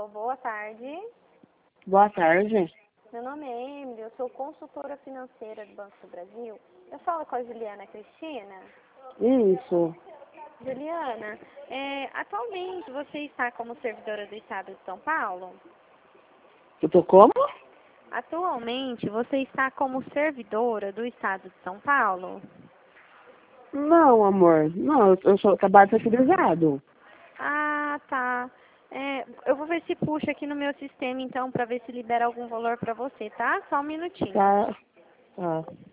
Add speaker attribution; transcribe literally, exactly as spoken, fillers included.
Speaker 1: Alô, boa tarde.
Speaker 2: Boa tarde.
Speaker 1: Meu nome é Emily, eu sou consultora financeira do Banco do Brasil. Eu falo com a Juliana Cristina.
Speaker 2: Isso.
Speaker 1: Juliana, é, atualmente você está como servidora do Estado de São Paulo?
Speaker 2: Eu tô como?
Speaker 1: Atualmente você está como servidora do Estado de São Paulo?
Speaker 2: Não, amor. Não, eu, eu sou acabado de ser fidelizado.
Speaker 1: Ah, tá. É, eu vou ver se puxa aqui no meu sistema então para ver se libera algum valor para você, tá? Só um minutinho.
Speaker 2: Tá. Tá.